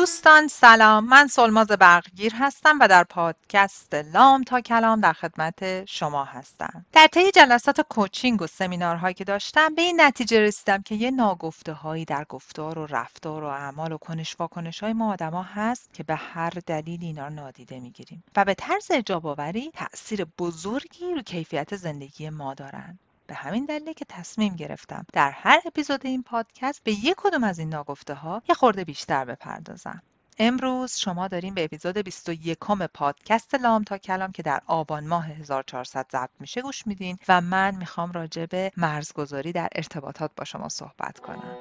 دوستان سلام، من سلماز برقگیر هستم و در پادکست لام تا کلام در خدمت شما هستم. در طی جلسات کوچینگ و سمینارهایی که داشتم به این نتیجه رسیدم که یه ناگفته‌هایی در گفتار و رفتار و اعمال و کنش واکنش‌های ما آدما هست که به هر دلیل اینا رو نادیده میگیریم و به طرز اعجاب آوری تأثیر بزرگی رو کیفیت زندگی ما دارن. به همین دلیله که تصمیم گرفتم در هر اپیزود این پادکست به یک کدوم از این ناگفته‌ها یه خورده بیشتر بپردازم. امروز شما داریم به اپیزود 21 پادکست لام تا کلام که در آبان ماه 1400 ضبط میشه گوش میدین و من میخوام راجع به مرزگذاری در ارتباطات با شما صحبت کنم.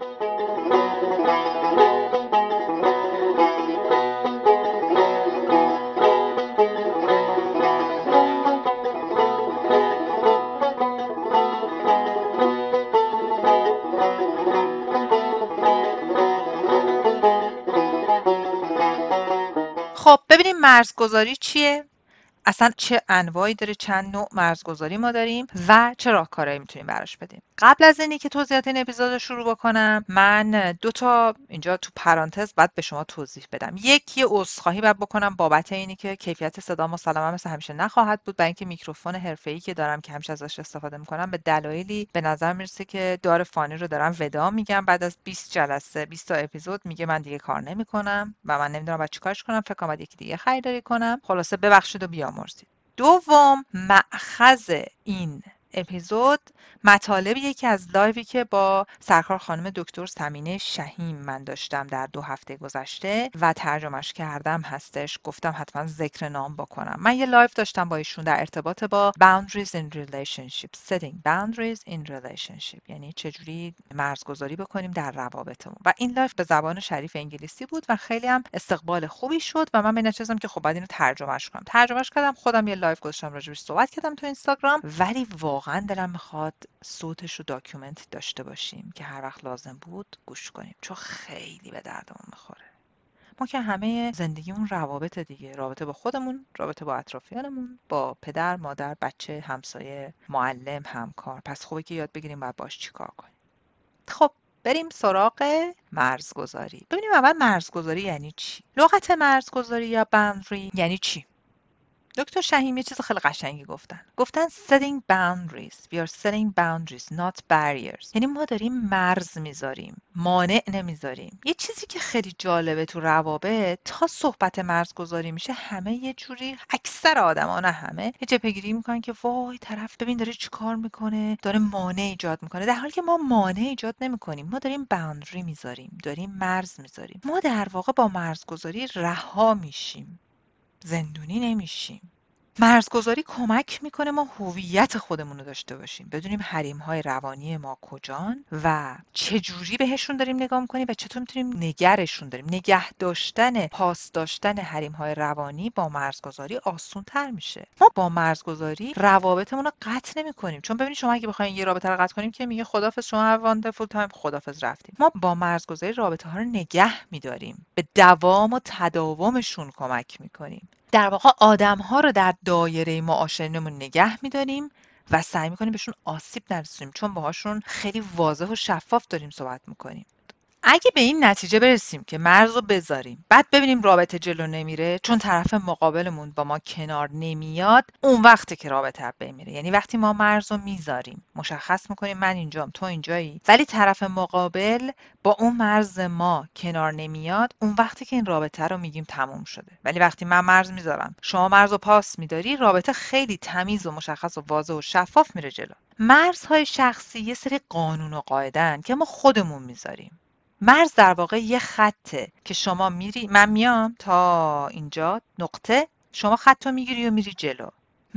خب ببینیم مرزگذاری چیه؟ اصلا چه انواعی داره، چند نوع مرزگذاری ما داریم و چه راهکارهایی میتونیم براش بدیم. قبل از اینی که توضیحات این اپیزود رو شروع بکنم، من دو تا اینجا تو پرانتز باید به شما توضیح بدم. یکی عذرخواهی باید بکنم بابت اینی که کیفیت صدا مسلما مثل همیشه نخواهد بود، برای اینکه میکروفون حرفه‌ای که دارم که همیشه ازش استفاده میکنم به دلایلی به نظر میرسه که دار فانی رو دارم ودا میگم. بعد از 20 جلسه 20 تا اپیزود میگه من دیگه کار نمیکنم و من نمیدونم بعد چیکارش کنم. فکر کنم یکی دیگه خریداری کنم. خلاصه ببخشید و بیامرزید. دوم، مأخذ این اپیزود مطالبیه که از لایوی که با سرکار خانم دکتر ثمینه شهیم من داشتم در 2 هفته گذشته و ترجمهش کردم هستش. گفتم حتما ذکر نام بکنم. من یه لایو داشتم با ایشون در ارتباط با boundaries in relationship, setting boundaries in relationship، یعنی چجوری مرزگذاری بکنیم در روابطمون. و این لایو به زبان شریف انگلیسی بود و خیلی هم استقبال خوبی شد و من به نتیجه که خب بعد اینو ترجمهش کنم. ترجمهش کردم، خودم یه لایو گذاشتم راجعش صحبت کردم تو اینستاگرام، ولی واقعا دلم میخواد صوتش رو داکیومنت داشته باشیم که هر وقت لازم بود گوش کنیم، چون خیلی به دردمون میخوره. ما که همه زندگیمون روابط دیگه، رابطه با خودمون، رابطه با اطرافیانمون، با پدر، مادر، بچه، همسایه، معلم، همکار. پس خوبه که یاد بگیریم باید باش چیکار کنیم. خب بریم سراغ مرزگذاری. ببینیم اول مرزگذاری یعنی چی؟ لغت مرزگذاری یا باوندری یعنی چی؟ دکتر شهیم یه چیز خیلی قشنگی گفتن setting boundaries. We are setting boundaries not barriers. یعنی ما داریم مرز میذاریم، مانع نمیذاریم. یه چیزی که خیلی جالبه تو روابط، تا صحبت مرزگذاری میشه همه یه جوری، اکثر آدما نه همه، یه جبهه‌گیری میکنن که وای طرف ببین داره چیکار میکنه، داره مانع ایجاد میکنه، در حالی که ما مانع ایجاد نمیکنیم. ما داریم باوندری میذاریم، داریم مرز میذاریم. ما در واقع با مرزگذاری رها میشیم، زندونی نمیشیم. مرزگذاری کمک میکنه ما هویت خودمون رو داشته باشیم، بدونیم حریم‌های روانی ما کجان و چه جوری بهشون داریم نگاه میکنیم و چطور میتونیم نگرشون داریم. نگه داشتن، پاس داشتن حریم‌های روانی با مرزگذاری آسان‌تر میشه. ما با مرزگذاری روابطمون رو قطع نمیکنیم، چون ببینید شما اگه بخواید یه رابطه رو قطع کنیم که میگه خدافظ شما هر واندرفول تایم، خدافظ رفتیم. ما با مرزگذاری رابطه ها رو نگه میداریم، به دوام و تداومشون کمک میکنیم. در واقع آدم‌ها رو در دایره معاشرتمون نگه می‌داریم و سعی می‌کنیم بهشون آسیب نرسونیم، چون باهاشون خیلی واضح و شفاف داریم صحبت می‌کنیم. اگه به این نتیجه برسیم که مرز رو بذاریم، بعد ببینیم رابطه جلو نمیره چون طرف مقابلمون با ما کنار نمیاد، اون وقته که رابطه از بین میره. یعنی وقتی ما مرز رو میذاریم، مشخص میکنیم من اینجام تو اینجایی، ولی طرف مقابل با اون مرز ما کنار نمیاد، اون وقتی که این رابطه رو میگیم تموم شده. ولی وقتی من مرز میذارم، شما مرز رو پاس میداری، رابطه خیلی تمیز و مشخص و واضح و شفاف میره جلو. مرزهای شخصی یه سری قانون و قاعده‌ان که ما خودمون میذاریم. مرز در واقع یه خطه که شما میری، من میام تا اینجا نقطه، شما خط رو میگیری و میری جلو.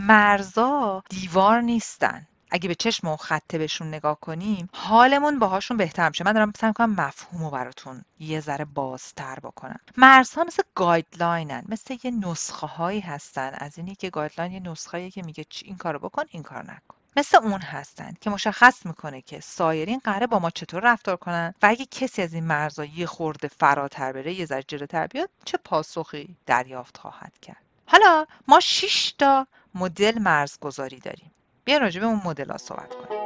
مرزا دیوار نیستن. اگه به چشم اون خطه بهشون نگاه کنیم، حالمون باهاشون بهتر میشه. من دارم سعی می‌کنم مفهومو براتون یه ذره بازتر بکنم. مرزها مثل گایدلاینن، مثل یه نسخه هایی هستن. از اینی که گایدلاین یه نسخه‌ایه که میگه این کارو بکن، این کار نکن. مثل اون هستن که مشخص میکنه که سایرین قراره با ما چطور رفتار کنن و اگه کسی از این مرزها یه خورده فراتر بره، یه ذره جلوتر بیاد، چه پاسخی دریافت خواهد کرد. حالا ما 6 تا مدل مرزگذاری داریم. بیا راجع به اون مدل‌ها صحبت کنیم.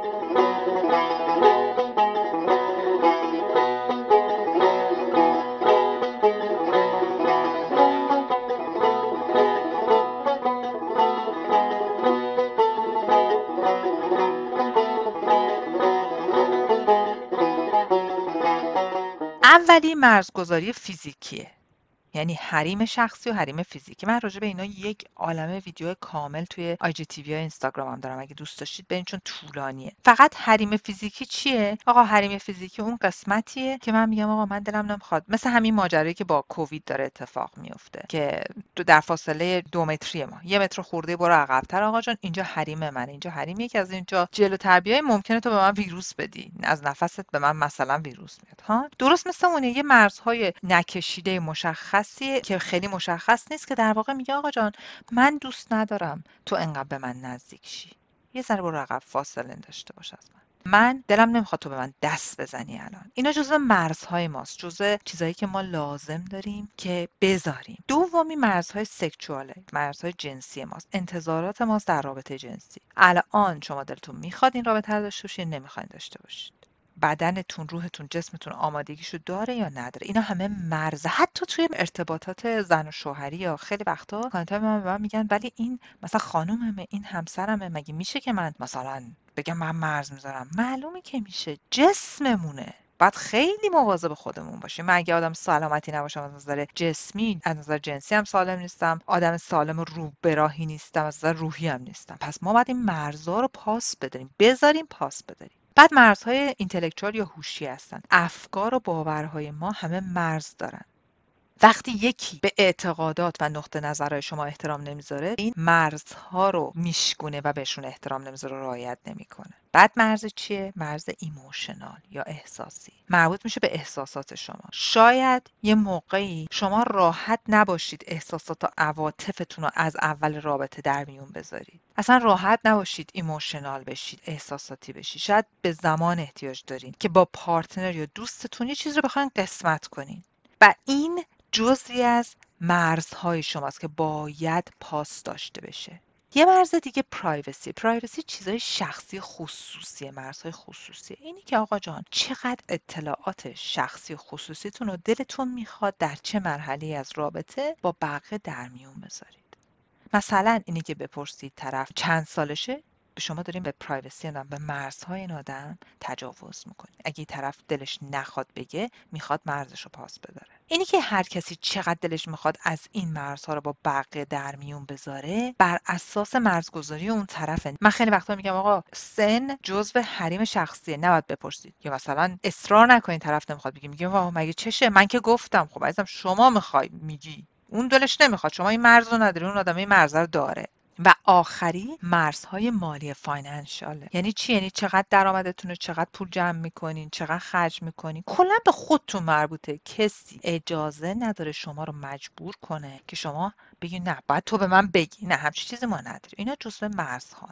اولی مرزگذاری فیزیکیه، یعنی حریم شخصی و حریم فیزیکی. من راجع به اینا یک عالمه ویدیو کامل توی آی جی تی وی و اینستاگرامم دارم، اگه دوست داشتید برید چون طولانیه. فقط حریم فیزیکی چیه؟ آقا حریم فیزیکی اون قسمتیه که من میگم آقا من دلم نمیخواد، مثل همین ماجرایی که با کووید داره اتفاق میفته که در فاصله 2 متری ما 1 متر خورده برو عقب‌تر آقا جان، اینجا حریم منه، اینجا حریمیه که از اینجا جلوتر بیای ممکنه تو به من ویروس بدی، از نفست به من مثلا ویروس میاد. ها درست مثل اونه، یه مرزهای نکشیده مشخصیه که خیلی مشخص نیست که در واقع میگه آقا جان من دوست ندارم تو انقدر به من نزدیک شی، یه ذره برو عقب، فاصله داشته باش از من دلم نمیخواد تو به من دست بزنی. الان اینا جزو مرزهای ماست، جزو چیزایی که ما لازم داریم که بذاریم. دومی مرزهای سکشواله، مرزهای جنسی ماست، انتظارات ماست در رابطه جنسی. الان شما دلتون میخواد این رابطه رو داشته باشید، نمیخواین داشته باشید، بدنتون، روحتون، جسمتون آمادگیشو داره یا نداره. اینا همه مرز. حتی توی ارتباطات زن و شوهری یا خیلی وقتا کانتای من میگن ولی این مثلا خانوممه، این همسرمه، مگه میشه که من مثلا بگم من مرز میذارم؟ معلومه که میشه، جسممونه. باید خیلی مواظب خودمون باشیم. من اگه آدم سلامتی نباشم از نظر جسمی، از نظر جنسی هم سالم نیستم، آدم سالم و رو به راهی نیستم، از نظر روحی هم نیستم. پس ما باید این مرزها رو پاس بداریم، بذاریم پاس بداریم. بعد مرزهای اینتלקچوال یا هوشی هستن. افکار و باورهای ما همه مرز دارن. وقتی یکی به اعتقادات و نقطه نظرهای شما احترام نمیذاره، این مرزها رو میشکونه و بهشون احترام نمیذاره، رعایت نمیکنه. بعد مرز چیه؟ مرز ایموشنال یا احساسی، مربوط میشه به احساسات شما. شاید یه موقعی شما راحت نباشید احساسات و عواطفتون رو از اول رابطه در میون بذارید، اصلا راحت نباشید ایموشنال بشید، احساساتی بشید. شاید به زمان احتیاج دارین که با پارتنر یا دوستتون یه چیز رو بخواین قسمت کنین و این جزئی از مرزهای شماست که باید پاس داشته بشه. یه مرز دیگه پرایوسی. پرایوسی چیزای شخصی خصوصیه، مرزهای خصوصیه. اینی که آقا جان چقدر اطلاعات شخصی خصوصیتون رو دلتون میخواد در چه مرحله از رابطه با بقیه در میون بذارید. مثلا اینی که بپرسید طرف چند سالشه، به شما داریم به پرایوسی آدم، به مرزهای این آدم تجاوز میکنید. اگه این طرف دلش نخواد بگه، میخواد مرزش رو پاس بداره. اینی که هر کسی چقدر دلش میخواد از این مرزها رو با بقیه در میون بذاره، بر اساس مرزگذاری اون طرفه. من خیلی وقتا میگم آقا سن جزو حریم شخصیه، نباید بپرسید. یا مثلا اصرار نکنین طرف نمیخواد بگه، میگم آقا مگه چشه، من که گفتم. خب عزیزم شما میخوای میگی، اون دلش نمیخواد، شما این مرز رو نداری، اون آدم این مرز رو داره. و آخری مرزهای مالی، فاینانشاله. یعنی چی؟ یعنی چقدر درآمدتونه، چقدر پول جمع میکنین، چقدر خرج میکنین. کلا به خودتون مربوطه. کسی اجازه نداره شما رو مجبور کنه که شما بگی نه بعد تو به من بگی. نه، همچین چیزی ما نداریم. اینا جزء مرزها.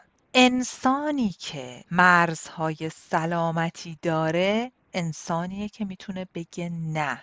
انسانی که مرزهای سلامتی داره انسانیه که میتونه بگه نه.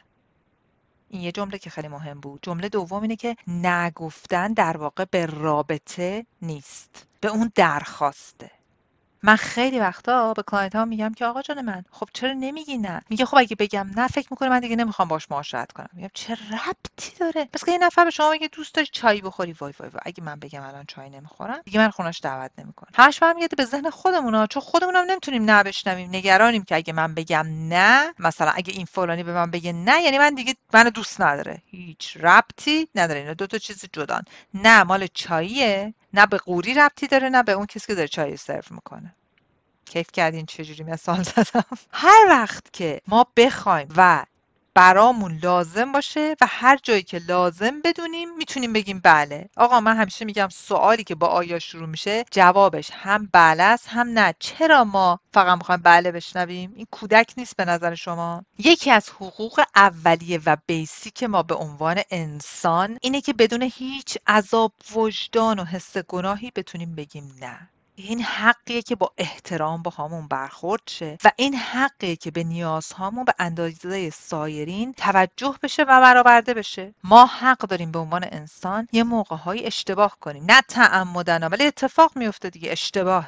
این یه جمله که خیلی مهم بود. جمله دوم اینه که نگفتن در واقع به رابطه نیست، به اون درخواسته. من خیلی وقتا به کلاینت ها میگم که آقا جان من خب چرا نمیگی نه؟ میگه خب اگه بگم نه فکر میکنه من دیگه نمیخوام باش معاشرت کنم. میگم چه ربطی داره؟ پس که یه نفر به شما بگه دوست داری چای بخوری، وای وای وای، اگه من بگم الان چای نمیخورم دیگه من خونش دعوت نمیکنم. همش برمیگرده به ذهن خودمونا، چون خودمونم نمیتونیم نه بشنویم. نگرانیم که اگه من بگم نه، مثلا اگه این فلانی به من بگه نه، یعنی من دیگه منو دوست نداره. هیچ ربطی نداره، اینا دو تا چیز جدان. نه مال چاییه، نه به قوری ربطی داره، نه به اون کسی که داره چای سرو میکنه. کیف کردین چجوری مثال زدم؟ هر وقت که ما بخوایم و برامون لازم باشه و هر جایی که لازم بدونیم میتونیم بگیم بله. آقا من همیشه میگم سوالی که با آیا شروع میشه جوابش هم بله است هم نه. چرا ما فقط میخوایم بله بشنویم؟ این کودک نیست به نظر شما؟ یکی از حقوق اولیه و بیسیک ما به عنوان انسان اینه که بدون هیچ عذاب وجدان و حس گناهی بتونیم بگیم نه. این حقیه که با احترام با همون برخورد شه و این حقیه که به نیازهامون به اندازه سایرین توجه بشه و برآورده بشه. ما حق داریم به عنوان انسان یه موقع‌های اشتباه کنیم، نه تعمدن ولی اتفاق میفته دیگه، اشتباهه.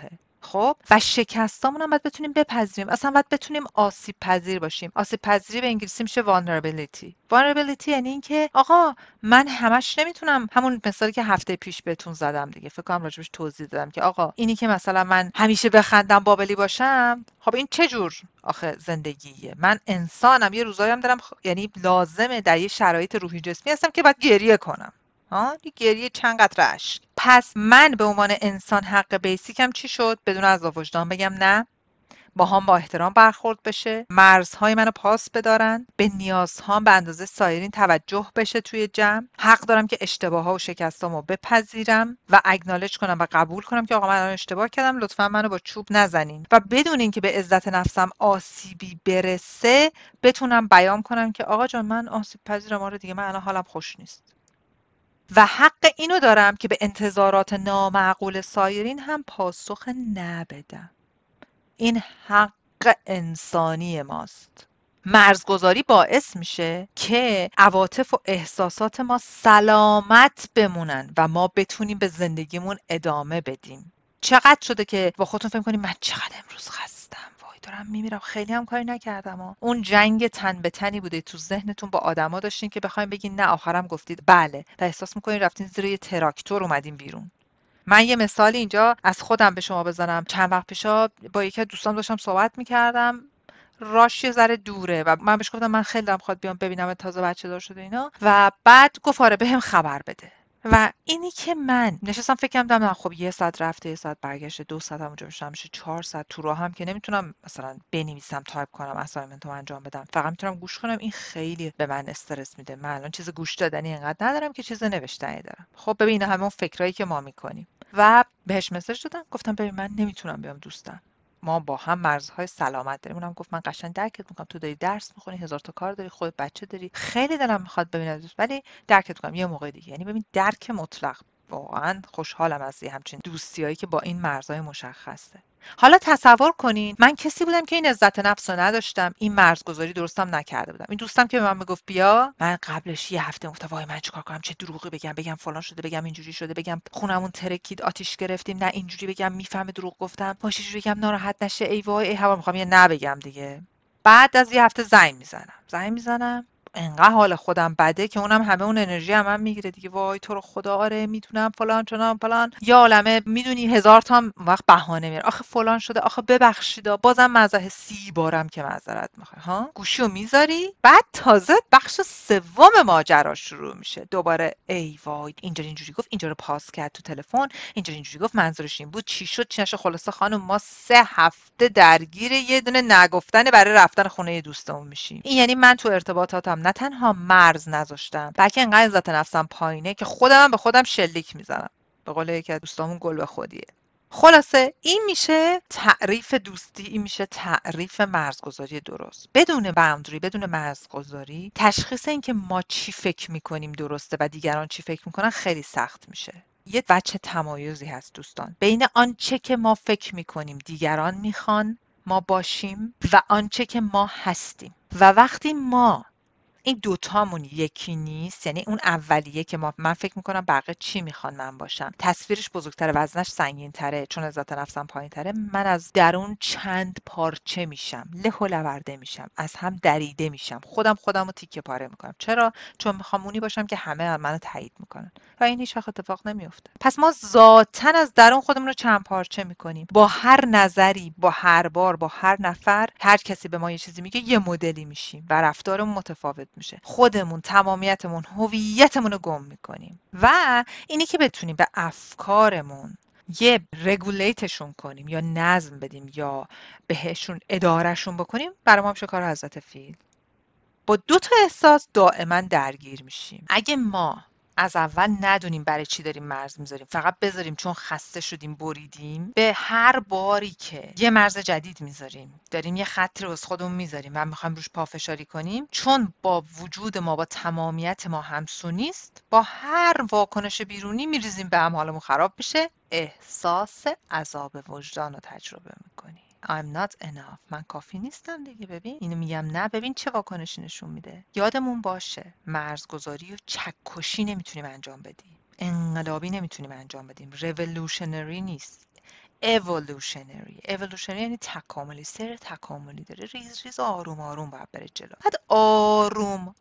خب و شکستامون هم باید بتونیم بپذیریم، اصلا باید بتونیم آسیب پذیر باشیم. آسیب پذیری به انگلیسی میشه vulnerability یعنی اینکه آقا من همش نمیتونم، همون مثالی که هفته پیش بهتون زدم دیگه، فکر کنم راجبش توضیح دادم که آقا اینی که مثلا من همیشه بخندم بابلی باشم، خب این چه جور آخه زندگیه؟ من انسانم، یه روزایی هم دارم یعنی لازمه در یه شرایط روحی جسمی هستم که باید گریه کنم. دی گریه چند قطره اشک. پس من به عنوان انسان حق بیسیکم چی شد؟ بدون عذاب وجدان بگم نه، باهام با احترام برخورد بشه، مرزهای منو پاس بدارن، به نیازهام به اندازه سایرین توجه بشه توی جمع، حق دارم که اشتباهها و شکستامو بپذیرم و اگنالج کنم و قبول کنم که آقا من الان اشتباه کردم، لطفا منو با چوب نزنین و بدون اینکه به عزت نفسم آسیبی برسه بتونم بیان کنم که آقا جان من آسیب پذیرم، آره دیگه من الان حالم خوش نیست. و حق اینو دارم که به انتظارات نامعقول سایرین هم پاسخ نبدم. این حق انسانی ماست. مرزگذاری باعث میشه که عواطف و احساسات ما سلامت بمونن و ما بتونیم به زندگیمون ادامه بدیم. چقدر شده که با خودتون فکر کنیم من چقدر امروز خستم، وای دارم میمیرم، خیلی هم کاری نکردم. اون جنگ تن به تنی بوده تو ذهنتون با آدما داشتین که بخواید بگین نه، آخرم گفتید بله و احساس میکنین رفتین زیر یه تراکتور اومدین بیرون. من یه مثال اینجا از خودم به شما بزنم. چند وقت پیشا با یکی از دوستام داشتم صحبت میکردم، راش یه ذره دوره و من بهش گفتم من خیلی دلم خواهد بیام ببینم تازه بچه دار شده اینا، و بعد گفت آره بهم خبر بده. و اینی که من نشستم فکر کردم خب یه ساعت رفته، یه ساعت برگشته، 2 ساعت هم اونجا میشه 4 ساعت تو راه هم که نمیتونم مثلا بنویسم، تایپ کنم، اسایمنتو انجام بدم، فقط میتونم گوش کنم. این خیلی به من استرس میده. من الان چیز گوش دادنی اینقدر ندارم که چیز نوشتنی دارم. خب ببین همون فکرایی که ما میکنیم. و بهش مسیج دادم گفتم ببین من نمیتونم بیام دوستم، ما با هم مرزهای سلامت داریم. اونم گفت من قشنگ درکت میکنم، تو داری درس میخونی، هزار تا کار داری، خودت بچه داری، خیلی دلم میخواد ببینم، ولی درکت میکنم یه موقع دیگه. یعنی ببین درک مطلق. واقعا خوشحالم از همچین دوستیایی که با این مرزهای مشخصه. حالا تصور کنین من کسی بودم که این عزت نفس رو نداشتم، این مرزگذاری درستم نکرده بودم. این دوستم که به من میگفت بیا، من قبلش یه هفته گفتم وای من چیکار کنم، چه دروغی بگم فلان شده، بگم اینجوری شده، بگم خونمون ترکید آتیش گرفتیم، نه اینجوری بگم میفهمه دروغ گفتم، باشه جوری بگم ناراحت نشه، ای وای ای هوا، میخوام یه نبگم دیگه. بعد از یه هفته زنگ میزنم انقدر حال خودم بده که اونم همه اون انرژی هم من میگیره دیگه. وای تو رو خدا آره میتونم فلان چنان فلان، یا عالمه میدونی هزار تا وقت بهانه میاره، آخه فلان شده، آخه ببخشید، بازم مزه 30 بارم که معذرت میخوای. ها گوشیو میذاری، بعد تازه بخش سوم ماجرا شروع میشه دوباره. ای وای اینجوری گفت، اینجا رو پاس کرد تو تلفن، اینجوری گفت، منظورش این بود، چی شد چی نشد. خلاصه خانم ما 3 هفته درگیر یه دونه نگفتن برای رفتن خونه دوستمون میشیم. این یعنی من تو ارتباطاتم نه تنها مرز نذاشتم، بلکه انقدر عزت نفسم پایینه که خودم به خودم شلیک میزنم. به قول یکی از دوستامون گل به خودیه. خلاصه این میشه تعریف دوستی، این میشه تعریف مرزگذاری درست. بدون باوندری، بدون مرزگذاری، تشخیص این که ما چی فکر میکنیم درسته و دیگران چی فکر میکنن خیلی سخت میشه. یه بچه تمایزی هست دوستان بین آنچه که ما فکر میکنیم دیگران میخوان ما باشیم و آنچه که ما هستیم. و وقتی ما این دوتامون یکی نیست، یعنی اون اولیه که من فکر میکنم بقیه چی میخوان من باشم، تصویرش بزرگتره، وزنش سنگین تره، چون عزت نفسم پایین تره، من از درون چند پارچه میشم، له و لورده میشم، از هم دریده میشم، خودم رو تیکه پاره میکنم. چرا؟ چون میخوام اونی باشم که همه منو تایید میکنن و این هیچ وقت اتفاق نمیفته. پس ما ذاتاً از درون خودمون رو چند پارچه میکنیم. با هر نظری، با هر بار، با هر نفر، هر کسی به ما یه چیزی میگه یه مدلی میشیم و رفتارمون متفاوت میشه. خودمون، تمامیتمون، هویتمون رو گم میکنیم. و اینی که بتونیم به افکارمون یه رگولیتشون کنیم یا نظم بدیم یا بهشون ادارهشون بکنیم، برای ما میشه کار حضرت فیل. با 2 تا احساس دائما درگیر میشیم. اگه ما از اول ندونیم برای چی داریم مرز میذاریم، فقط بذاریم چون خسته شدیم بریدیم، به هر باری که یه مرز جدید میذاریم، داریم یه خطی رو از خودمون میذاریم و میخوایم روش پافشاری کنیم، چون با وجود ما، با تمامیت ما همسو نیست، با هر واکنش بیرونی میریزیم به هم، حالمون خراب میشه، احساس عذاب وجدان رو تجربه میکنیم. I'm not enough. من کافی نیستم دیگه. ببین اینو میگم نه، ببین چه واکنشی نشون میده. یادمون باشه مرزگذاری و چکشی نمیتونیم انجام بدیم، انقلابی نمیتونیم انجام بدیم، revolutionary نیست. evolutionary یعنی تکاملی، سیر تکاملی داره، ریز ریز آروم آروم باید بره جلو. بعد آروم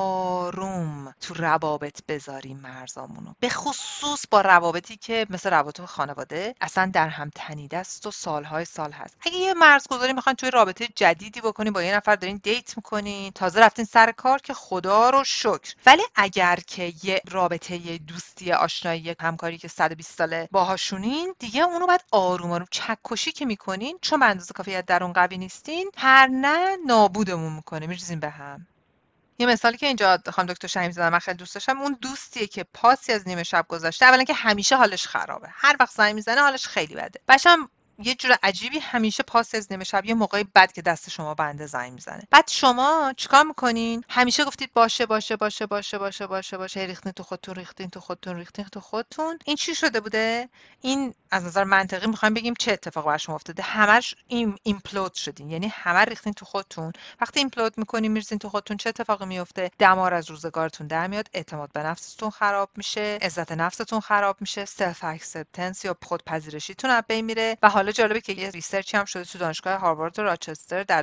آروم تو روابط بذاریم مرزامونو، به خصوص با روابطی که مثل روابط خانواده اصلا در هم تنیده است و سالهای سال هست. اگه یه مرزگذاری میخواین توی رابطه جدیدی بکنین، با یه نفر دارین دیت میکنین، تازه رفتین سر کار، که خدا رو شکر. ولی اگر که یه رابطه یه دوستی آشنایی همکاری که 120 ساله باهاشونین، دیگه اونو بعد آروم آروم چکشی که میکنین، چون به اندازه کافی در اون قوی نیستین، هر نه نابودمون میکنه، میریزیم به هم. یه مثالی که اینجا خانم دکتر شهیم زدن من خیلی دوست داشتم، اون دوستیه که پاسی از نیمه شب گذاشته. اولا که همیشه حالش خرابه، هر وقت زنگ میزنه حالش خیلی بده. باشم یه جور عجیبی همیشه پاس از نیمه شب یه موقعی بد که دست شما بنده زنگ میزنه. بعد شما چیکار میکنین؟ همیشه گفتید باشه باشه باشه باشه باشه باشه باشه، ریختین تو خودتون، ریختین تو خودتون، ریختین تو خودتون. این چی شده بوده؟ این از نظر منطقی میخوایم بگیم چه اتفاقی برای شما افتاده؟ همش ایمپلود شدین، یعنی همه ریختین تو خودتون. وقتی ایمپلود میکنین میرسین تو خودتون، چه اتفاقی میفته؟ دمار از روزگارتون در میاد، اعتماد به نفستون خراب میشه، عزت نفستون خراب میشه، سلف اکسپتنس یا خودپذیرشیتون از بین میره. و حالا جالبه که یه ریسرچی هم شده تو دانشگاه هاروارد و راچستر در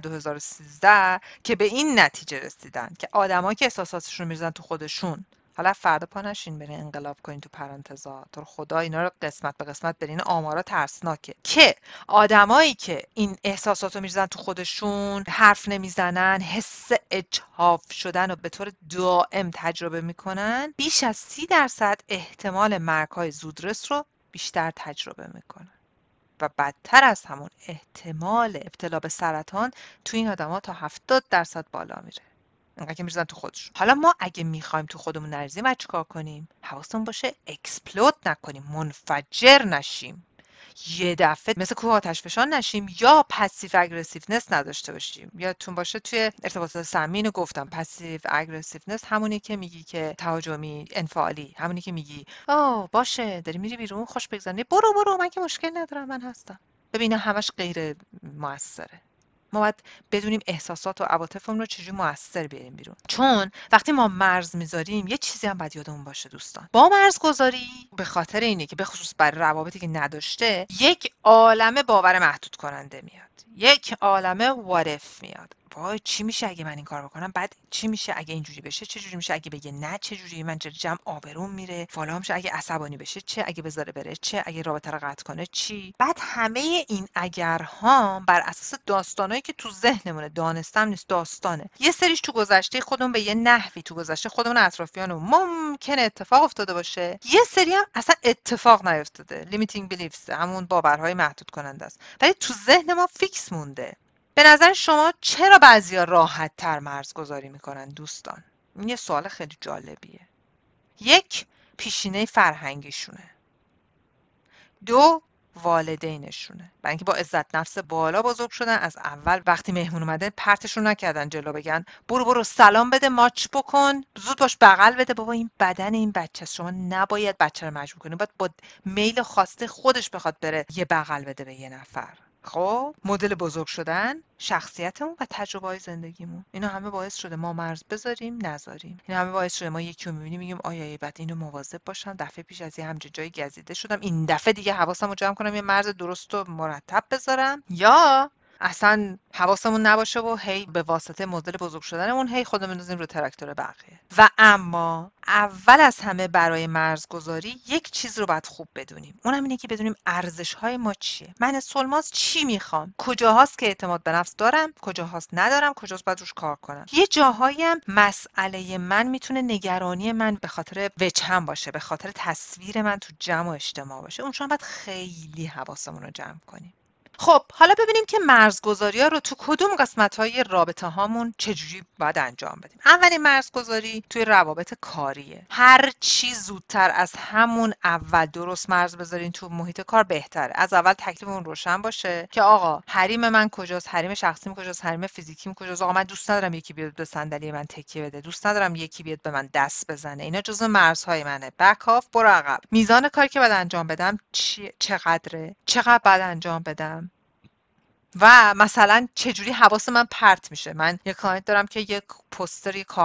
2013 که به این نتیجه رسیدن که آدمایی که احساساتشون میریزن تو خودشون، حالا فردا پا نشین برین انقلاب کنین تو پرانتزا، تو خدا اینا رو قسمت به قسمت برین، آمارا ترسناکه، که آدمایی که این احساسات رو میریزن تو خودشون، حرف نمیزنن، حس اجحاف شدن رو به طور دائم تجربه میکنن، بیش از 30% احتمال مرگ‌های زودرس رو بیشتر تجربه میکنن. و بدتر از همون، احتمال ابتلا به سرطان تو این آدما تا 70% بالا میره، انقدر که می‌ریزن تو خودشون. حالا ما اگه میخوایم تو خودمون نریزیم، باید چیکار کنیم؟ حواسمون باشه اکسپلود نکنیم، منفجر نشیم، یه دفعه مثل کوه آتشفشان نشیم، یا پسیو اگریسیونس نداشته باشیم. یادتون باشه توی ارتباطات سمی اینو گفتم، پسیو اگریسیونس همونی که میگی که تهاجمی انفعالی، همونی که میگی باشه داری میری بیرون، خوش بگذره، برو برو، من که مشکل ندارم، من هستم. ببین همش غیر موثره. ما باید بدونیم احساسات و عواطفمون رو چجوری مؤثر بیاریم بیرون. چون وقتی ما مرز میذاریم، یه چیزی هم باید یادمون باشه دوستان، با مرز گذاری به خاطر اینه که به خصوص برای روابطی که نداشته، یک عالمه باور محدود کننده میاد، یک عالمه what if میاد. وای چی میشه اگه من این کار بکنم؟ بعد چی میشه اگه اینجوری بشه؟ چه جوری میشه اگه بگه نه؟ چه جوری من جمع آبروم میره؟ فالا میشه اگه عصبانی بشه؟ چه اگه بذاره بره؟ چه اگه رابطه رو قطع کنه؟ چی؟ بعد همه این اگرها بر اساس داستانایی که تو ذهنمونه، دانستم نیست، داستانه. یه سریش تو گذشته خودمون به یه نحوی تو گذشته خودمون اطرافیانمون ممکنه اتفاق افتاده باشه، یه سری هم اصلا اتفاق نیفتاده، لیمیتینگ بیلیفز، همون باورهای محدود کننده است، ولی تو ذهن ما فیکس مونده. به نظر شما چرا بعضیا راحت تر مرز گذاری میکنن دوستان؟ این یه سوال خیلی جالبیه. یک، پیشینه فرهنگیشونه. دو، والدینشونه، برای اینکه با عزت نفس بالا بزرگ شدن، از اول وقتی مهمون اومده پرتشون نکردن جلو، بگن برو برو سلام بده، ماچ بکن، زود باش بغل بده. بابا این بدن این بچه است، شما نباید بچه رو مجبور کنید، باید با میل و خواسته خودش بخواد بره یه بغل بده به یه نفر. خب مدل بزرگ شدن، شخصیتمون و تجربه های زندگیمون، اینا همه باعث شده ما مرز بذاریم نذاریم. اینا همه باعث شده ما یکی رو میبینیم میگیم آیا ای بعد اینو مواظب باشم، دفعه پیش از یه همچین جایی گزیده شدم، این دفعه دیگه حواسمو جمع کنم یه مرز درست و مرتب بذارم. یا اصلا حواسمون نباشه و هی به واسطه مدل بزرگ شدنمون هی خودمون بندازیم رو تراکتور بقیه. و اما اول از همه برای مرزگذاری یک چیز رو باید خوب بدونیم، اونم اینه که بدونیم ارزش‌های ما چیه. من سلماز چی میخوام؟ کجاهاست که اعتماد به نفس دارم، کجاهاست ندارم، کجاست باید روش کار کنم. یه جاهایی هم مسئله من میتونه نگرانی من به خاطر وجهم باشه، به خاطر تصویر من تو جمع و اجتماع باشه، اونجا باید خیلی حواسمون رو جمع کنیم. خب حالا ببینیم که مرزگذاری‌ها رو تو کدوم قسمت‌های رابطه هامون چجوری باید انجام بدیم. اولین مرزگذاری توی روابط کاریه. هر چی زودتر از همون اول درست مرز بذارین تو محیط کار بهتره. از اول تکلیفمون روشن باشه که آقا حریم من کجاست، حریم شخصیم کجاست، حریم فیزیکیم کجاست. آقا من دوست ندارم یکی بیاد به صندلی من تکیه بده، دوست ندارم یکی بیاد به من دست بزنه. اینا جزو مرزهای منه. بک آف، برو عقب. میزان کاری که باید انجام بدم چقدره؟ چقدر باید انجام بدم؟ و مثلا چجوری حواس من پرت میشه. من یه کلاینت دارم که یک پوستر، یک کاغذ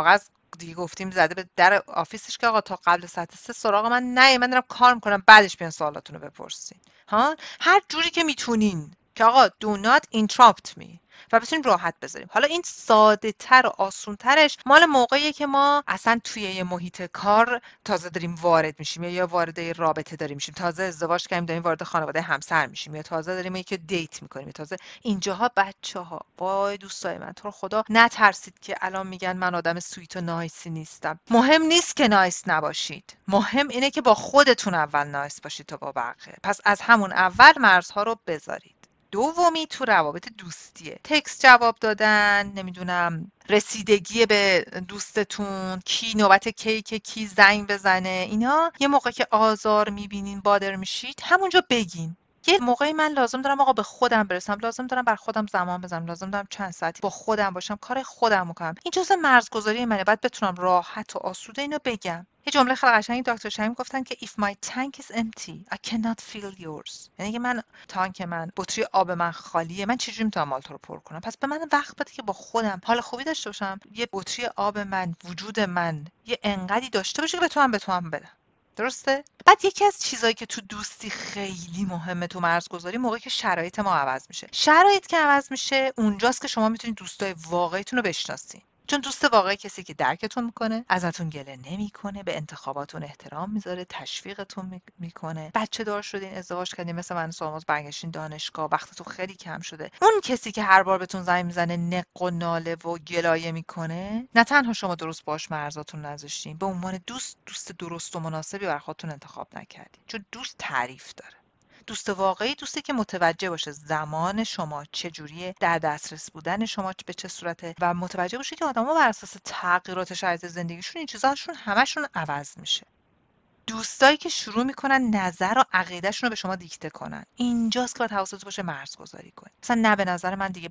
دیگه گفتیم زده به در آفیسش که آقا تا قبل ساعت 3 سراغ من نه، من دارم کار میکنم، بعدش بیان سوالاتون رو بپرسین. ها، هر جوری که میتونین که آقا do not interrupt me و بتونیم راحت بذاریم. حالا این ساده تر و آسون ترش مال موقعیه که ما اصلا توی یه محیط کار تازه داریم وارد میشیم، یا وارد یه رابطه داریم میشیم، تازه ازدواج کردیم داریم وارد خانواده همسر میشیم، یا تازه داریم یکی دیت میکنیم، یا تازه اینجاها بچه‌ها وای دوستای من تو رو خدا نترسید که الان میگن من آدم سویت و نایسی نیستم. مهم نیست که نایس نباشید، مهم اینه که با خودتون اول نایس باشید تا با بقیه. پس از همون اول مرزها رو بذارید. دومی تو روابط دوستیه، تکست جواب دادن، نمیدونم رسیدگی به دوستتون، کی نوبت کیک کی زنگ بزنه، اینا یه موقع که آزار میبینین بادر میشید همونجا بگین. یه موقعی من لازم دارم آقا به خودم برسم، لازم دارم بر خودم زمان بزنم، لازم دارم چند ساعتی با خودم باشم، کار خودم کنم. این جزء مرزگذاری منه، باید بتونم راحت و آسوده اینو بگم. یه جمله خیلی قشنگی دکتر شهیم گفتن که if my tank is empty I cannot fill yours. یعنی که تانک من، بطری آب من خالیه، من چجوری میتونم مال تو رو پر کنم؟ پس به من وقت بده که با خودم حال خوبی داشته باشم، یه بطری آب من، وجود من یه انقدی داشته باشه که بتونم بدم. درسته؟ بعد یکی از چیزایی که تو دوستی خیلی مهمه تو مرزگذاری، موقعی که شرایط ما عوض میشه. شرایط که عوض میشه اونجاست که شما میتونید دوستای واقعیتون رو بشناسین. چون دوست واقعی کسی که درکتون میکنه، ازتون گله نمیکنه، به انتخاباتون احترام میذاره، تشویقتون میکنه. بچه دار شدین، ازدواج کردین، مثل من سالماز برگشتین دانشگاه، وقتتون خیلی کم شده. اون کسی که هر بار بهتون زنگ میزنه نق و ناله و گلایه میکنه، نه تنها شما درست باش مرزاتون نذاشتین، به عنوان دوست درست و مناسبی برای خودتون انتخاب نکردین. چون دوست تعریف داره. دوست واقعی دوستی که متوجه باشه زمان شما چجوریه، در دسترس بودن شما به چه صورته، و متوجه باشه که آدما بر اساس تغییرات شرایط زندگیشون این چیزاشون همشون عوض میشه. دوستایی که شروع میکنن نظر و عقیدهشون رو به شما دیکته کنن، اینجاست که باید حواست باشه مرزگذاری کنی. مثلا نه به نظر من دیگه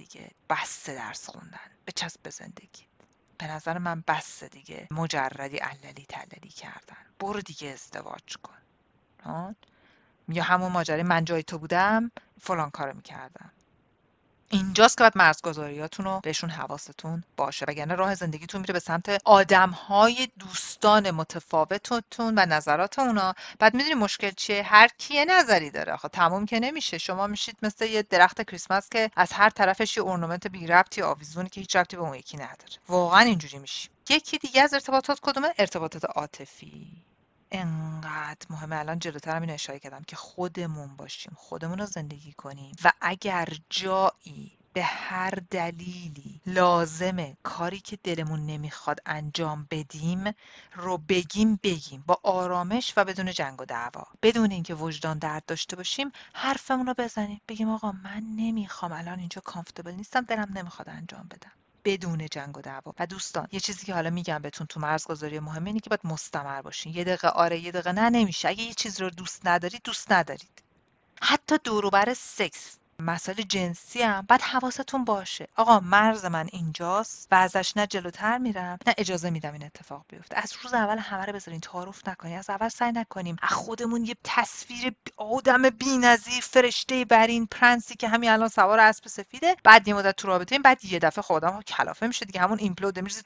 بسه درس خوندن، بچسب به زندگی. به نظر من بسه دیگه مجردی عللی تللی کردن، برو دیگه ازدواج کن. ها؟ یا همون ماجرای من جای تو بودم فلان کارو میکردم. اینجاست که باید مرزگذاریاتون رو بهشون حواستون باشه، وگرنه راه زندگیتون میره به سمت آدمهای دوستان متفاوتتون و نظرات اونا. بعد میدونی مشکل چیه؟ هر کی یه نظری داره، آخه تموم که نمیشه. شما میشید مثل یه درخت کریسمس که از هر طرفش یه اورنامنت بی ربطی آویزونه که هیچ ربطی به اون یکی نداره. واقعا اینجوری میشی. یکی دیگه از ارتباطات کدومه؟ ارتباطات عاطفی. انقدر مهمه. الان جلوتر هم اینو اشاره کردم که خودمون باشیم، خودمون رو زندگی کنیم، و اگر جایی به هر دلیلی لازمه کاری که دلمون نمیخواد انجام بدیم رو بگیم با آرامش و بدون جنگ و دعوا، بدون اینکه وجدان درد داشته باشیم، حرفمون رو بزنیم، بگیم آقا من نمیخوام، الان اینجا کامفتبل نیستم، دلم نمیخواد انجام بدم، بدون جنگ و دعوا. و دوستان یه چیزی که حالا میگم بهتون تو مرزگذاری مهمه اینه که باید مستمر باشین. یه دقیقه آره یه دقیقه نه نمیشه. اگه یه چیز رو دوست ندارید، حتی دور و بر سکس، مسائل جنسی هم باید حواستون باشه. آقا مرز من اینجاست و ازش نه جلوتر میرم نه اجازه میدم این اتفاق بیفته. از روز اول همه رو بذارین تعارف نکنین، از اول سعی نکنیم از خودمون یه تصویر آدم بی‌نظیر، فرشته برین، پرنسی که همین الان سوار اسب سفیده، بعد یه مدت تو رابطه این، بعد یه دفعه خودم کلافه میشه دیگه، همون ایمپلود، میرزی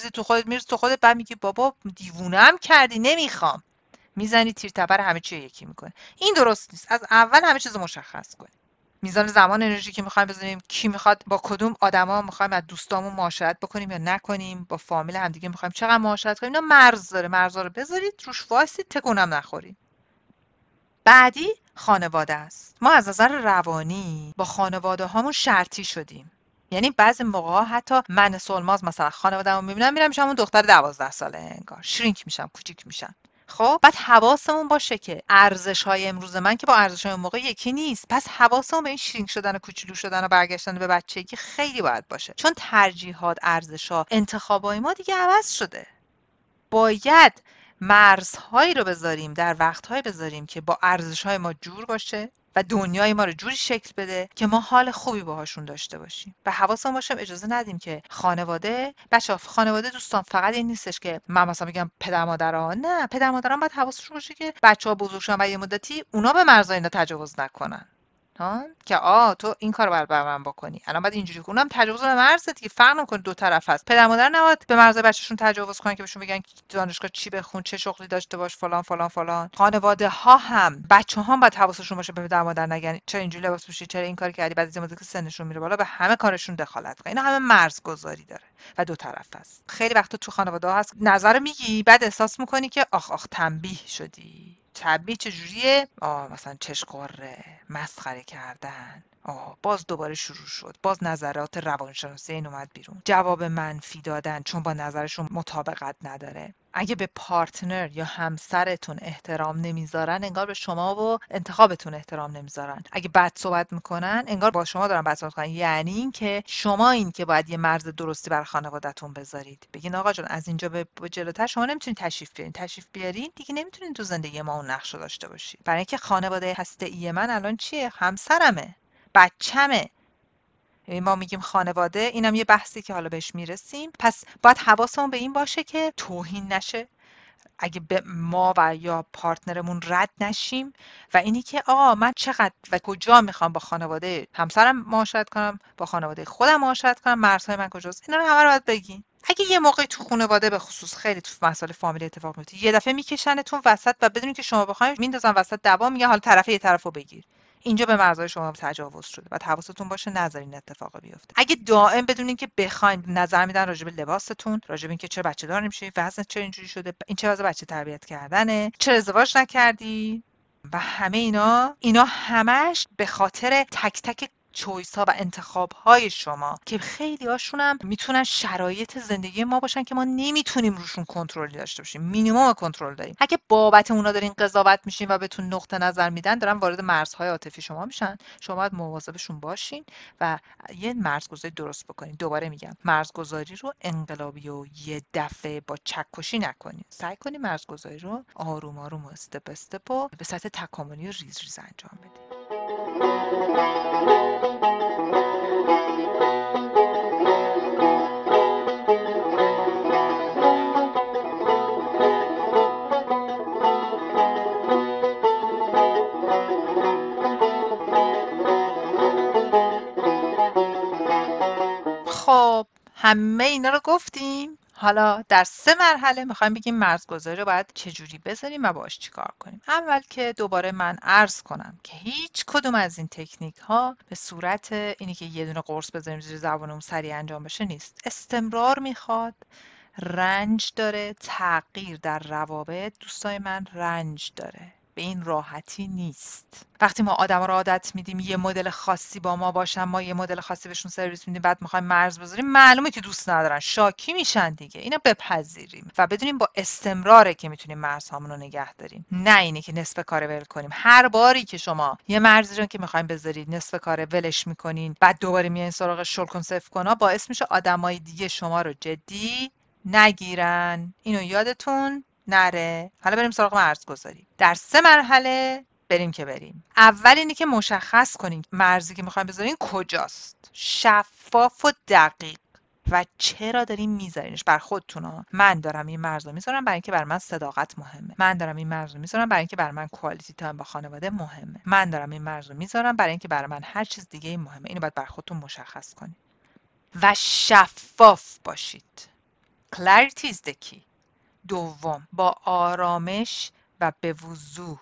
تو خودت، بعد میگی بابا دیوونه‌ام کردی، نمیخوام، میزنی تیر تبر همه چی یکی میکنه. این درست نیست. از اول همه چیز مشخص کنیم. میزان زمان انرژی که میخوایم بذاریم، کی میخواد با کدوم آدما میخوایم از دوستامون معاشرت بکنیم یا نکنیم، با فامیل همدیگه میخوایم چقدر معاشرت کنیم، اینا مرز داره. مرزا رو بذارید، روش وایسید، تکونم نخورید. بعدی خانواده است. ما از نظر روانی با خانواده هامون شرطی شدیم. یعنی بعضی موقع حتی من سلماز مثلا خانواده‌مو میبینم میرم میشم اون دختر 12 ساله، انگار شرینک میشم، کوچیک میشم. خب بعد حواسمون باشه که ارزش‌های امروز من که با ارزش‌های اون موقع یکی نیست. پس حواسمون به این شرینک شدن و کوچولو شدن و برگشتن به بچگی خیلی باید باشه، چون ترجیحات، ارزش‌ها، انتخابای ما دیگه عوض شده. باید مرزهایی رو بذاریم، در وقتهایی بذاریم که با ارزش‌های ما جور باشه و دنیای ما رو جوری شکل بده که ما حال خوبی باهاشون داشته باشیم. و حواسمون باشه اجازه ندیم که خانواده دوستان فقط این نیستش که من مثلا بگم پدر مادرها، نه، پدر مادرها باید حواسشون باشه که بچه‌ها بزرگ شدن و یه مدتی اونا به مرزهای اینا تجاوز نکنن. ها که تو این کارو باید بر من بکنی، الان باید اینجوری کنم. اونم تجاوز به مرز دیگه، فرق نمی‌کنه، دو طرف هست. پدر مادر نباید به مرز بچه‌شون تجاوز کنن که بهشون بگن دانشگاه چی بخون، چه شغلی داشته باش، فلان فلان فلان. خانواده ها هم، بچه‌ها هم باید حواسشون باشه به پدر مادر نگن چرا اینجوری لباس پوشی، چرا این کار کردی. بعد از مدت که سنشون میره بالا به همه کارشون دخالت کنن. اینا همه مرزگذاری داره و دو طرف هست. خیلی وقتا تو خانواده ها هست نظر میگی، بعد احساس میکنی که آخ آخ تنبیه شدی. تنبیه چجوریه؟ مثلا چش قره، مسخره کردن. باز دوباره شروع شد، باز نظرات روانشناسی این اومد بیرون، جواب منفی دادن چون با نظرشون مطابقت نداره. اگه به پارتنر یا همسرتون احترام نمیذارن، انگار به شما و انتخابتون احترام نمیذارن. اگه بد صحبت میکنن، انگار با شما دارن بد صحبت میکنن. یعنی این که شما این که باید یه مرز درستی برای خانواده‌تون بذارید، بگین آقا جان از اینجا به جلوتر شما نمیتونید تشریف بیارین دیگه، نمیتونید تو زندگی ما اون نقش داشته باشید. برای اینکه خانواده هسته‌ای من الان چیه؟ همسرمه، بچمه. ما میگیم خانواده، اینم یه بحثی که حالا بهش میرسیم. پس باید حواسمون به این باشه که توهین نشه، اگه به ما و یا پارتنرمون رد نشیم. و اینی که من چقدر و کجا میخوام با خانواده همسرم معاشرت کنم، با خانواده خودم معاشرت کنم، مرزهای من کجاست، اینا رو همه رو باید بگین. اگه یه موقعی تو خانواده به خصوص خیلی تو مسائل فامیلی اتفاق میفته، یه دفعه میکشنتون وسط و بدون که شما بخواید میندازن وسط دعوا، میگن حالا طرف یه طرفو بگیر. اینجا به مرزهای شما تجاوز شده و حواستون باشه نذارین اتفاق بیفته. اگه دائم بدونین که بخواید نظر میدن راجع به لباستون، راجع به اینکه چرا بچه‌دار نمیشی، وزنت چرا اینجوری شده، این چه واسه بچه تربیت کردنه، چرا ازدواج نکردی و همه اینا همش به خاطر تک تک چویس ها و انتخاب های شما که خیلی هاشون هم میتونن شرایط زندگی ما باشن که ما نمیتونیم روشون کنترلی داشته باشیم، مینیمم کنترل داریم. اگه بابت اونا دارین قضاوت میشین و بهتون نقطه نظر میدن، دارن وارد مرزهای عاطفی شما میشن. شما باید مواظبشون باشین و یه مرزگذاری درست بکنین. دوباره میگم مرزگذاری رو انقلابی و یه دفعه با چکشی نکنین. سعی کنین مرزگذاری رو آروم آروم و استپ استپ و به سطح تکاملی و ریز ریز انجام بدین. خب همه اینا رو گفتیم. حالا در 3 مرحله میخوایم بگیم مرزگذاری رو باید چجوری بذاریم و باهاش چیکار کنیم. اول که دوباره من عرض کنم که هیچ کدوم از این تکنیک ها به صورت اینی که یه دونه قرص بذاریم زیر زبانمون سریع انجام بشه نیست. استمرار میخواد، رنج داره، تغییر در روابط دوستای من رنج داره، به این راحتی نیست. وقتی ما آدما رو عادت میدیم یه مدل خاصی با ما باشن، ما یه مدل خاصی بهشون سرویس میدیم، بعد میخوایم مرز بذاریم، معلومه که دوست ندارن، شاکی میشن دیگه. اینو بپذیریم و بدونیم با استمراره که میتونیم مرزهامون رو نگه داریم، نه اینه که نصف کاره ول کنیم. هر باری که شما یه مرزی رو که میخوایم بذارید نصف کاره ولش میکنین، بعد دوباره میایین سراغ شل کن صفر کن، باعث میشه آدمای دیگه شما رو جدی نگیرن. اینو یادتون نره. حالا بریم سراغ مرزگذاری. در 3 مرحله بریم. اول اینی که مشخص کنین مرزی که میخوایم بذارین کجاست، شفاف و دقیق و چرا دارین میذارینش. بر خودتون من دارم این مرز رو میذارم برای اینکه بر من صداقت مهمه، من دارم این مرز رو میذارم برای اینکه بر من کوالیتی تایم با خانواده مهمه، من دارم این مرز رو میذارم برای اینکه بر من هر چیز دیگه مهمه. اینو باید بر خودتون مشخص کنین و شفاف باشید. Clarity is the key. دوم، با آرامش و به وضوح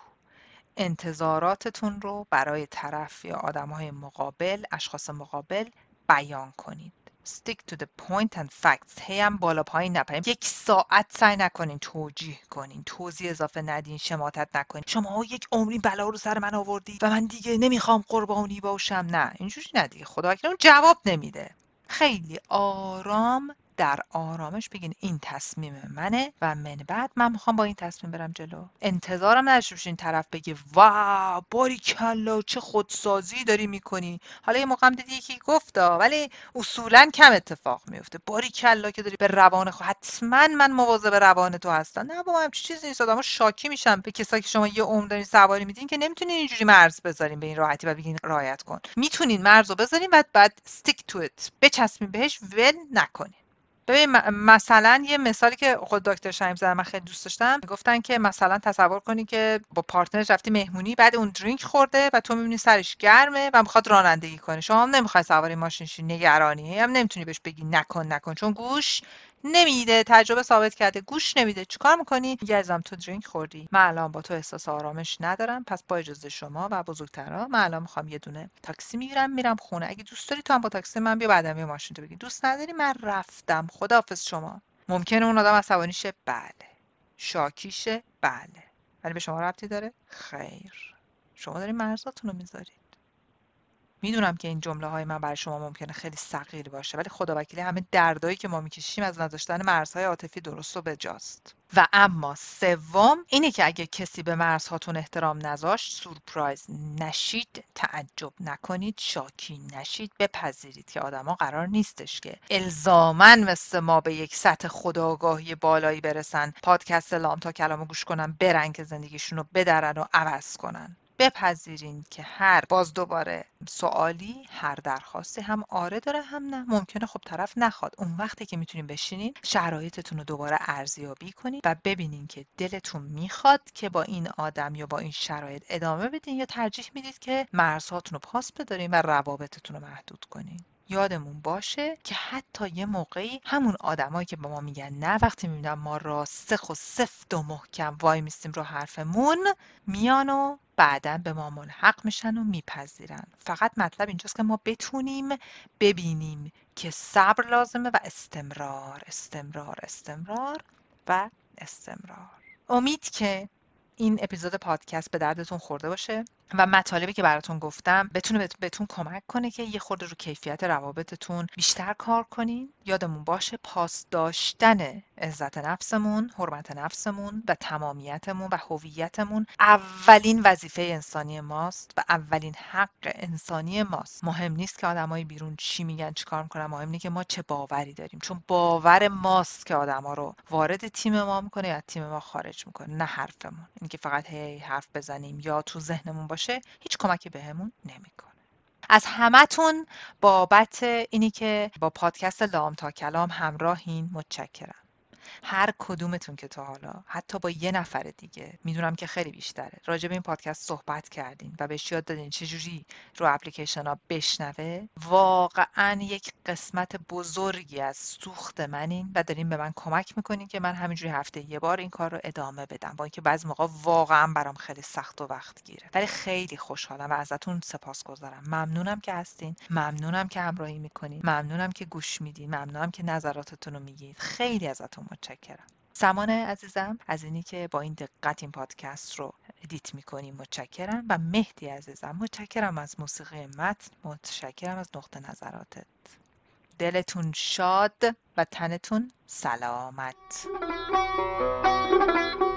انتظاراتتون رو برای طرف یا آدم‌های مقابل، اشخاص مقابل بیان کنید. Stick to the point and facts. هی هم بالا پایین نپریم. 1 ساعت سعی نکنین توجیه کنین، توضیح اضافه ندین، شماتت نکنین. شما 1 عمری بلا رو سر من آوردی و من دیگه نمیخوام قربانی باشم. نه اینجوری نه دیگه، خدا وکیل اون جواب نمیده. خیلی آرام در آرامش بگین این تصمیم منه و من بعد من میخوام با این تصمیم برم جلو. انتظارم نداشته باشین طرف بگه واو باریکلا چه خودسازی داری میکنی. حالا یه موقعم دیدی یکی گفتا، ولی اصولا کم اتفاق میفته. باریکلا که داری به روان حتما من مواظب روان تو هستم. نه بابا همچین چیزی نیست. آدم‌ها شاکی میشن به کسایی که شما یه عمر دارین سواری میدین که نمیتونین اینجوری مرز بذارین به این راحتی و بگین رعایت کن. میتونین مرزو بذارین و بعد stick to it، بچسبین بهش، ول نکنین. ببین مثلا یه مثالی که خود دکتر شهیم زدن من خیلی دوست داشتم، گفتن که مثلا تصور کنی که با پارتنرش رفتی مهمونی، بعد اون درینک خورده و تو میبینی سرش گرمه و میخواد رانندگی کنه، شما هم نمیخوای سواری ماشین شی، نگرانی هم نمیتونی بهش بگی نکن چون گوش نمیده، تجربه ثابت کرده گوش نمیده. چیکار میکنی؟ میگه عزیزم تو درینک خوردی، من الان با تو احساس آرامش ندارم، پس با اجازه شما و بزرگترا من الان میخوام یه دونه تاکسی میگیرم میرم خونه، اگه دوست داری تو هم با تاکسی من بیا، بعدم یه ماشین تو بگیر، دوست نداری من رفتم خداحافظ شما. ممکنه اون آدم عصبانی شه، بله، شاکی شه، بله، ولی به شما ربطی داره؟ خیر، شما دارین مرزاتون رو میذارید. میدونم که این جمله های من برای شما ممکنه خیلی ثقیل باشه، ولی خداوکیلی همه دردایی که ما میکشیم از نداشتن مرزهای عاطفی درست و بجاست. و اما سوم اینه که اگه کسی به مرزهاتون احترام نذاشت، سورپرایز نشید، تعجب نکنید، شاکی نشید، بپذیرید که آدما قرار نیستش که الزاماً مثل ما به یک سطح خودآگاهی بالایی برسن، پادکست لام تا کلامو گوش کنن، برن که زندگیشون رو بدرن و عوض کنن. بپذیرین که هر باز دوباره سوالی، هر درخواستی هم آره داره هم نه. ممکنه خب طرف نخواد. اون وقتی که میتونین بشینین شرایطتون رو دوباره ارزیابی کنین و ببینین که دلتون میخواد که با این آدم یا با این شرایط ادامه بدین، یا ترجیح میدید که مرزهاتون رو پاس بدارین و روابطتون رو محدود کنین. یادمون باشه که حتی یه موقعی همون آدمایی که به ما میگن نه، وقتی میبینن ما راسخ و سفت و محکم وای میستیم رو حرفمون، میان و بعداً به ما ملحق میشن و میپذیرن. فقط مطلب اینجاست که ما بتونیم ببینیم که صبر لازمه و استمرار استمرار استمرار و استمرار. امید که این اپیزود پادکست به دردتون خورده باشه و مطالبی که براتون گفتم بتونه بهتون کمک کنه که یه خورده رو کیفیت روابطتون بیشتر کار کنین. یادمون باشه پاس داشتن عزت نفسمون، حرمت نفسمون و تمامیتمون و هویتمون اولین وظیفه انسانی ماست و اولین حق انسانی ماست. مهم نیست که آدمای بیرون چی میگن چیکار میکنن، مهم اینه که ما چه باوری داریم، چون باور ماست که آدما رو وارد تیم ما میکنه یا تیم ما خارج میکنه، نه حرفمون. اینکه فقط هی حرف بزنیم یا تو ذهنمون باشه هیچ کمکی بهمون نمیکنه. از همتون بابت اینی که با پادکست لام تا کلام همراهین متشکرم. هر کدومتون که تا حالا حتی با یه نفر دیگه، میدونم که خیلی بیشتره، راجع به این پادکست صحبت کردین و بهش یاد دادین چجوری رو اپلیکیشن ها بشنوه، واقعا یک قسمت بزرگی از سوخت منین و دارین به من کمک میکنین که من همینجوری هفته یه بار این کار رو ادامه بدم، با اینکه بعضی موقع واقعا برام خیلی سخت و وقت گیره، ولی خیلی خوشحالم و ازتون سپاسگزارم. ممنونم که هستین، ممنونم که همراهی میکنین، ممنونم که گوش میدین، ممنونم که نظراتتون رو میگید. خیلی ازتون متشکرم. سمان عزیزم از اینی که با این دقت این پادکست رو ادیت میکنی متشکرم. و مهدی عزیزم متشکرم از موسیقی متن، متشکرم از نقطه نظراتت. دلتون شاد و تنتون سلامت.